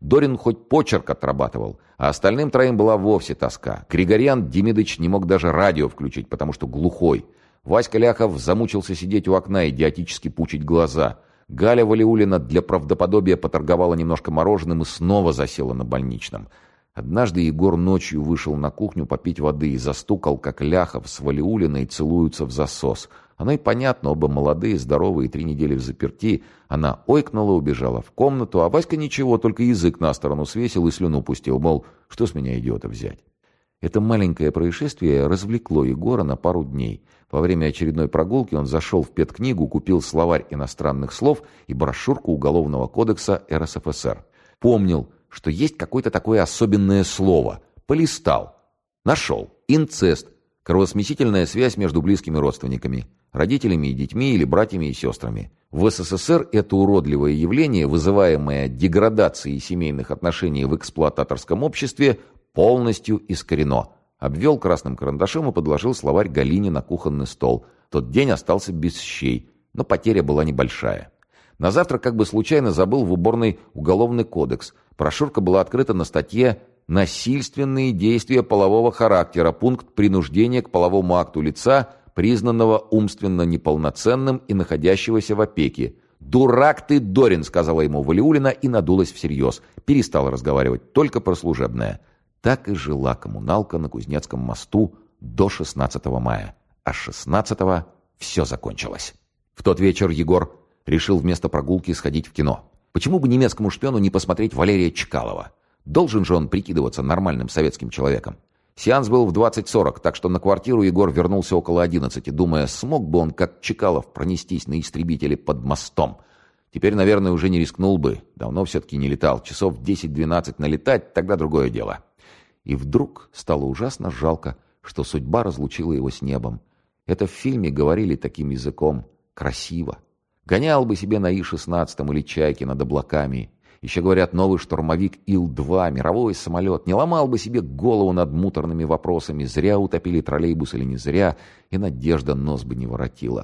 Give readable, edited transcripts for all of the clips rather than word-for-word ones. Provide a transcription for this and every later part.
Дорин хоть почерк отрабатывал, а остальным троим была вовсе тоска. Григорьян Демидович не мог даже радио включить, потому что глухой. Васька Ляхов замучился сидеть у окна, идиотически пучить глаза. Галя Валиуллина для правдоподобия поторговала немножко мороженым и снова засела на больничном. Однажды Егор ночью вышел на кухню попить воды и застукал, как Ляхов с Валиуллиной целуются в засос. Оно и понятно, оба молодые, здоровые, 3 недели взаперти. Она ойкнула, убежала в комнату, а Васька ничего, только язык на сторону свесил и слюну пустил, мол, что с меня идиота взять. Это маленькое происшествие развлекло Егора на пару дней. Во время очередной прогулки он зашел в педкнигу, купил словарь иностранных слов и брошюрку Уголовного кодекса РСФСР. Помнил, что есть какое-то такое особенное слово. Полистал. Нашел. Инцест. Кровосмесительная связь между близкими родственниками. Родителями и детьми или братьями и сестрами. В СССР это уродливое явление, вызываемое деградацией семейных отношений в эксплуататорском обществе, полностью искорено. Обвел красным карандашом и подложил словарь Галине на кухонный стол. Тот день остался без щей, но потеря была небольшая. На завтра как бы случайно забыл в уборной Уголовный кодекс. Брошюрка была открыта на статье «Насильственные действия полового характера. Пункт принуждения к половому акту лица, признанного умственно неполноценным и находящегося в опеке». «Дурак ты, Дорин!» — сказала ему Валиуллина и надулась всерьез. Перестала разговаривать только про служебное. Так и жила коммуналка на Кузнецком мосту до 16 мая. А 16-го все закончилось. В тот вечер Егор решил вместо прогулки сходить в кино. Почему бы немецкому шпиону не посмотреть Валерия Чкалова? Должен же он прикидываться нормальным советским человеком. Сеанс был в 20:40, так что на квартиру Егор вернулся около 11, думая, смог бы он, как Чкалов, пронестись на истребителе под мостом. Теперь, наверное, уже не рискнул бы. Давно все-таки не летал. Часов 10-12 налетать, тогда другое дело. И вдруг стало ужасно жалко, что судьба разлучила его с небом. Это в фильме говорили таким языком. Красиво. Гонял бы себе на И-16 или Чайке над облаками. Еще, говорят, новый штурмовик Ил-2, мировой самолет. Не ломал бы себе голову над муторными вопросами, зря утопили троллейбус или не зря, и надежда нос бы не воротила.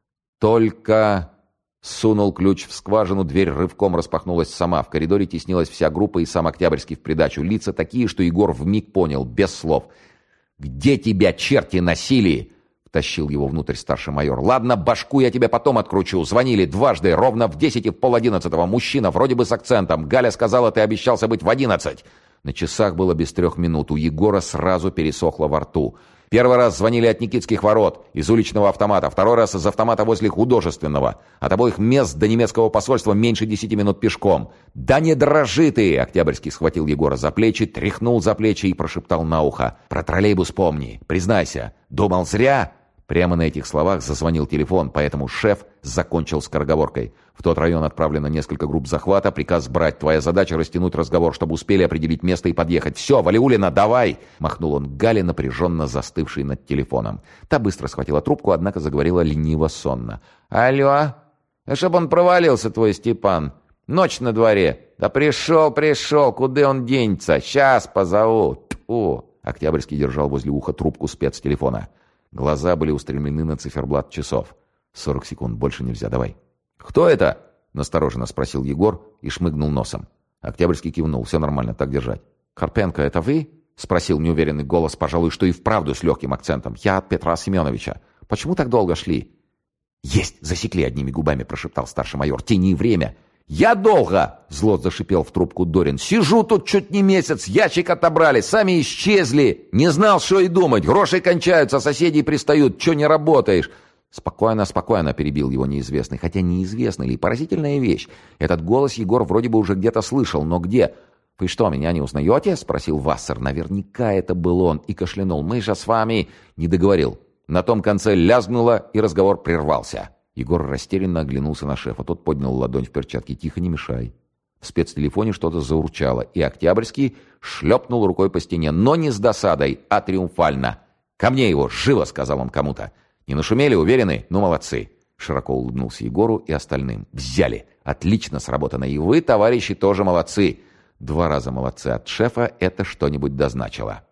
Только... Сунул ключ в скважину, дверь рывком распахнулась сама. В коридоре теснилась вся группа и сам Октябрьский в придачу. Лица такие, что Егор вмиг понял, без слов. «Где тебя черти носили?» — втащил его внутрь старший майор. «Ладно, башку я тебе потом откручу. Звонили дважды, ровно в 10 и в 10:30. Мужчина, вроде бы с акцентом. Галя сказала, ты обещался быть в 11. На часах было без 3 минут. У Егора сразу пересохло во рту. Первый раз звонили от Никитских ворот, из уличного автомата, второй раз из автомата возле Художественного. От обоих мест до немецкого посольства меньше 10 минут пешком. «Да не дрожи ты!» — Октябрьский схватил Егора за плечи, тряхнул за плечи и прошептал на ухо. «Про троллейбус помни. Признайся, думал зря?» Прямо на этих словах зазвонил телефон, поэтому шеф закончил скороговоркой. «В тот район отправлено несколько групп захвата, приказ брать. Твоя задача растянуть разговор, чтобы успели определить место и подъехать. Все, Валиуллина, давай!» Махнул он Гале, напряженно застывшей над телефоном. Та быстро схватила трубку, однако заговорила лениво-сонно. «Алло? Чтоб он провалился, твой Степан. Ночь на дворе. Да пришел, куда он денется? Сейчас позову. Тьфу!» Октябрьский держал возле уха трубку спецтелефона. Глаза были устремлены на циферблат часов. 40 секунд, больше нельзя, давай. «Кто это?» — настороженно спросил Егор и шмыгнул носом. Октябрьский кивнул. «Все нормально, так держать». «Карпенко, это вы?» — спросил неуверенный голос, пожалуй, что и вправду с легким акцентом. «Я от Петра Семеновича. Почему так долго шли?» «Есть! Засекли!» — одними губами прошептал старший майор. «Тяни время!» «Я долго!» — зло зашипел в трубку Дорин. «Сижу тут чуть не месяц, ящик отобрали, сами исчезли. Не знал, что и думать. Гроши кончаются, соседи пристают. Че не работаешь?» «Спокойно, спокойно», — перебил его неизвестный. Хотя неизвестный ли, поразительная вещь. Этот голос Егор вроде бы уже где-то слышал, но где? «Вы что, меня не узнаете?» — спросил Вассер. Наверняка это был он. И кашлянул. «Мы же с вами...» Не договорил. На том конце лязгнуло, и разговор прервался. Егор растерянно оглянулся на шефа. Тот поднял ладонь в перчатке. «Тихо, не мешай». В спецтелефоне что-то заурчало, и Октябрьский шлепнул рукой по стене, но не с досадой, а триумфально. «Ко мне его! Живо!» — сказал он кому-то. «Не нашумели, уверены? Ну, молодцы!» Широко улыбнулся Егору и остальным. «Взяли! Отлично сработано! И вы, товарищи, тоже молодцы!» 2 раза молодцы от шефа — это что-нибудь дозначило.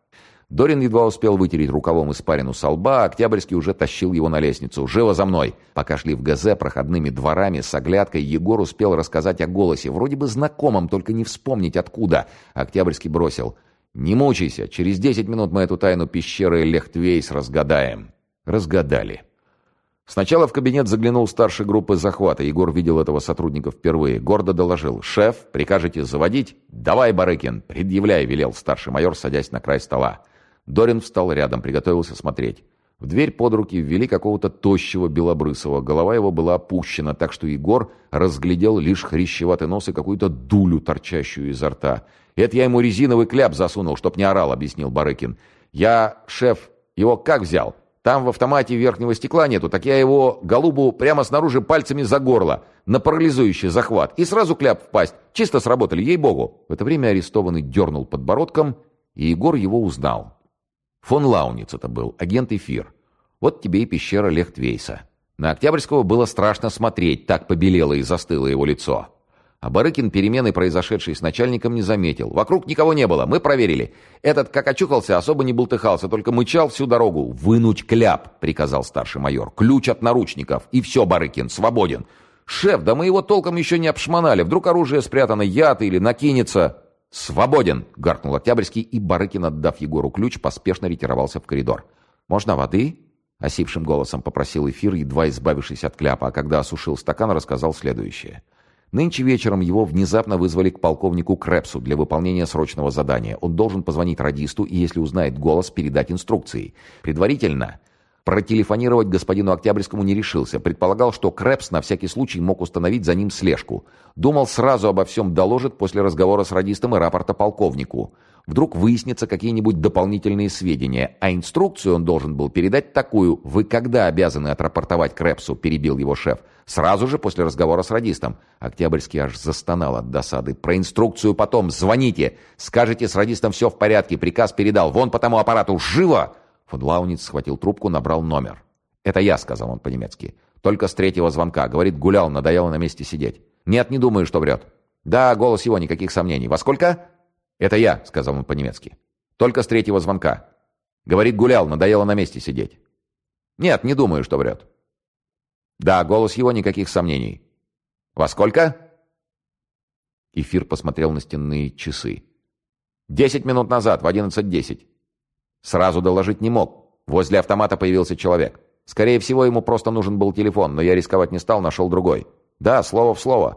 Дорин едва успел вытереть рукавом испарину со лба, а Октябрьский уже тащил его на лестницу. «Живо за мной!» Пока шли в ГЗ проходными дворами с оглядкой, Егор успел рассказать о голосе, вроде бы знакомом, только не вспомнить откуда. Октябрьский бросил: «Не мучайся, через 10 минут мы эту тайну пещеры Лехтвейс разгадаем». Разгадали. Сначала в кабинет заглянул старший группы захвата. Егор видел этого сотрудника впервые. Гордо доложил: «Шеф, прикажете заводить?» «Давай, Барыкин, предъявляй», — велел старший майор, садясь на край стола. Дорин встал рядом, приготовился смотреть. В дверь под руки ввели какого-то тощего белобрысого. Голова его была опущена, так что Егор разглядел лишь хрящеватый нос и какую-то дулю, торчащую изо рта. «Это я ему резиновый кляп засунул, чтоб не орал», — объяснил Барыкин. «Я, шеф, его как взял? Там в автомате верхнего стекла нету, так я его, голубу, прямо снаружи пальцами за горло, на парализующий захват, и сразу кляп в пасть. Чисто сработали, ей-богу». В это время арестованный дернул подбородком, и Егор его узнал. Фон Лауниц это был, агент Эфир. Вот тебе и пещера Лехтвейса. На Октябрьского было страшно смотреть, так побелело и застыло его лицо. А Барыкин перемены, произошедшей с начальником, не заметил. Вокруг никого не было, мы проверили. Этот, как очухался, особо не бултыхался, только мычал всю дорогу. «Вынуть кляп», — приказал старший майор. «Ключ от наручников. И все, Барыкин, свободен». «Шеф, да мы его толком еще не обшмонали. Вдруг оружие спрятано, яд или накинется». «Свободен!» — гаркнул Октябрьский, и Барыкин, отдав Егору ключ, поспешно ретировался в коридор. «Можно воды?» — осипшим голосом попросил Эфир, едва избавившись от кляпа, а когда осушил стакан, рассказал следующее. Нынче вечером его внезапно вызвали к полковнику Крепсу для выполнения срочного задания. Он должен позвонить радисту и, если узнает голос, передать инструкции. Предварительно протелефонировать господину Октябрьскому не решился. Предполагал, что Крепс на всякий случай мог установить за ним слежку. Думал, сразу обо всем доложит после разговора с радистом и рапорта полковнику. Вдруг выяснятся какие-нибудь дополнительные сведения, а инструкцию он должен был передать такую: «Вы когда обязаны отрапортовать Крепсу?» — перебил его шеф. «Сразу же после разговора с радистом». Октябрьский аж застонал от досады. «Про инструкцию потом. Звоните. Скажете, с радистом все в порядке. Приказ передал. Вон по тому аппарату. Живо!» Фон Лауниц схватил трубку, набрал номер. «Это я», — сказал он по-немецки. «Только с третьего звонка. Говорит, гулял, надоело на месте сидеть». «Нет, не думаю, что врет». «Да, голос его, никаких сомнений. Во сколько?» «Это я», — сказал он по-немецки. «Только с третьего звонка. Говорит, гулял, надоело на месте сидеть». «Нет, не думаю, что врет». «Да, голос его, никаких сомнений». «Во сколько?» Эфир посмотрел на стенные часы. 10 минут назад, в 11:10. Сразу доложить не мог. Возле автомата появился человек. Скорее всего, ему просто нужен был телефон, но я рисковать не стал, нашел другой. Да, слово в слово.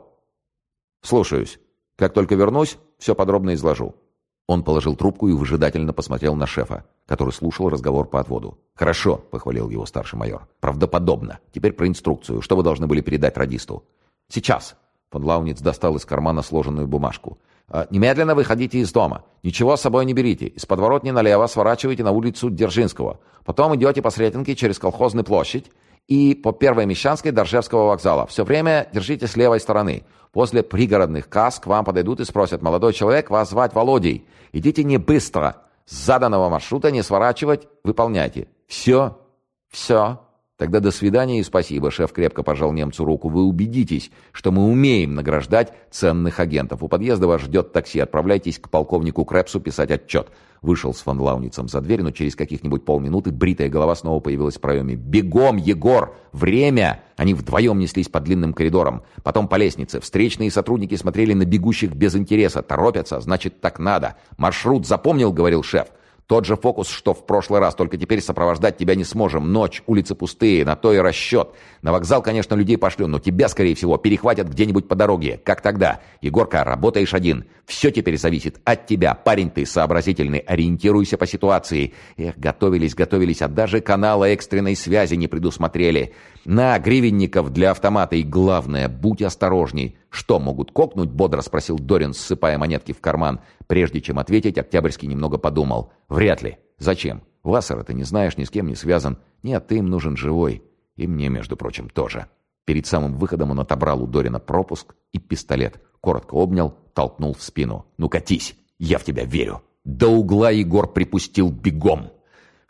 Слушаюсь. Как только вернусь, все подробно изложу. Он положил трубку и выжидательно посмотрел на шефа, который слушал разговор по отводу. «Хорошо», — похвалил его старший майор. «Правдоподобно. Теперь про инструкцию. Что вы должны были передать радисту?» «Сейчас». Фон Лауниц достал из кармана сложенную бумажку. «Немедленно выходите из дома. Ничего с собой не берите. Из подворотни налево сворачивайте на улицу Дзержинского. Потом идете по Сретенке через Колхозную площадь и по Первой Мещанской до Ржевского вокзала. Все время держите с левой стороны. После пригородных касс к вам подойдут и спросят: молодой человек, вас звать Володей. Идите не быстро. С заданного маршрута не сворачивать. Выполняйте. Все? Все? Тогда до свидания и спасибо». Шеф крепко пожал немцу руку. «Вы убедитесь, что мы умеем награждать ценных агентов. У подъезда вас ждет такси. Отправляйтесь к полковнику Крепсу писать отчет». Вышел с фон Лауницем за дверь, но через каких-нибудь полминуты бритая голова снова появилась в проеме. «Бегом, Егор! Время!» Они вдвоем неслись по длинным коридорам. Потом по лестнице. Встречные сотрудники смотрели на бегущих без интереса. Торопятся, значит, так надо. «Маршрут запомнил?» — говорил шеф. «Тот же фокус, что в прошлый раз, только теперь сопровождать тебя не сможем. Ночь, улицы пустые, на то и расчет. На вокзал, конечно, людей пошлю, но тебя, скорее всего, перехватят где-нибудь по дороге. Как тогда? Егорка, работаешь один. Все теперь зависит от тебя. Парень ты сообразительный, ориентируйся по ситуации». Эх, готовились, а даже канала экстренной связи не предусмотрели. «На, гривенников для автомата, и главное, будь осторожней». «Что, могут кокнуть?» — бодро спросил Дорин, ссыпая монетки в карман. Прежде чем ответить, Октябрьский немного подумал. «Вряд ли. Зачем? Вассера ты не знаешь, ни с кем не связан. Нет, ты им нужен живой. И мне, между прочим, тоже». Перед самым выходом он отобрал у Дорина пропуск и пистолет. Коротко обнял, толкнул в спину. «Ну катись, я в тебя верю». До угла Егор припустил бегом.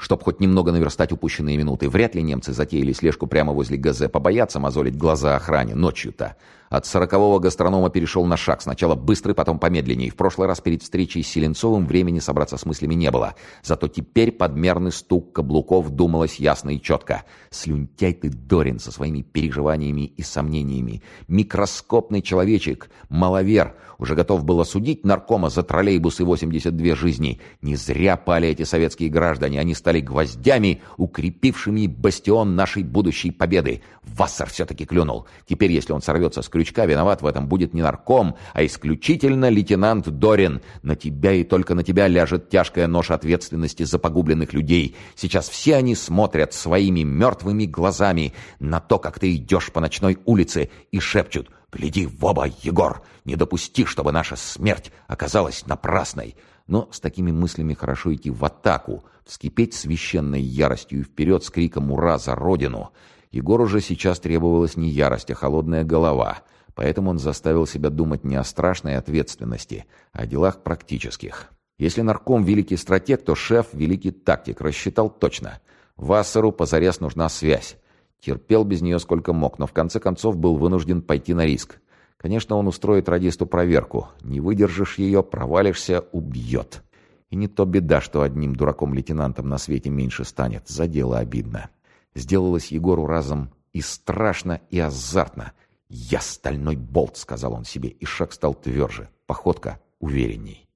Чтоб хоть немного наверстать упущенные минуты. Вряд ли немцы затеяли слежку прямо возле ГЗ. Побоятся мозолить глаза охране ночью-то. От 40-го гастронома перешел на шаг. Сначала быстрый, потом помедленнее. В прошлый раз перед встречей с Селенцовым времени собраться с мыслями не было. Зато теперь подмерный стук каблуков думалось ясно и четко. Слюнтяй ты, Дорин, со своими переживаниями и сомнениями. Микроскопный человечек, маловер. Уже готов был осудить наркома за троллейбусы 82 жизни. Не зря пали эти советские граждане. Они стали гвоздями, укрепившими бастион нашей будущей победы. Вассер все-таки клюнул. Теперь, если он сорвется с крючка, виноват в этом будет не нарком, а исключительно лейтенант Дорин. На тебя и только на тебя ляжет тяжкая ноша ответственности за погубленных людей. Сейчас все они смотрят своими мертвыми глазами на то, как ты идешь по ночной улице, и шепчут: «Гляди в оба, Егор! Не допусти, чтобы наша смерть оказалась напрасной!» Но с такими мыслями хорошо идти в атаку, вскипеть священной яростью и вперед с криком «Ура за Родину!». Егору же сейчас требовалась не ярость, а холодная голова. Поэтому он заставил себя думать не о страшной ответственности, а о делах практических. Если нарком великий стратег, то шеф великий тактик. Рассчитал точно. Вассеру позарез нужна связь. Терпел без нее сколько мог, но в конце концов был вынужден пойти на риск. Конечно, он устроит радисту проверку. Не выдержишь ее, провалишься, убьет. И не то беда, что одним дураком-лейтенантом на свете меньше станет. За дело обидно. Сделалось Егору разом и страшно, и азартно. «Я стальной болт», — сказал он себе, и шаг стал тверже, походка уверенней.